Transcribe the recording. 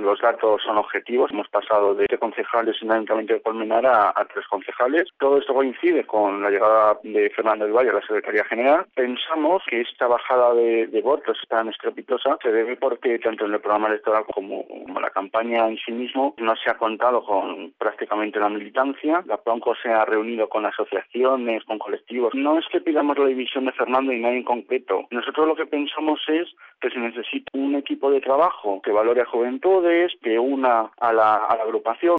los datos son objetivos. Hemos pasado de 7 concejales en el Ayuntamiento de Colmenar a 3 concejales. Todo esto coincide con la llegada de Fernando del Valle a la Secretaría General. Pensamos que esta bajada de votos tan estrepitosa se debe porque tanto en el programa electoral como la campaña en sí mismo no se ha contado con prácticamente la militancia. La PRONCO se ha reunido con asociaciones, con colectivos. No es que pidamos la división de Fernando y nadie en concreto. Nosotros lo que pensamos es que se necesita un equipo de trabajo que valore a juventudes, que una a la agrupación.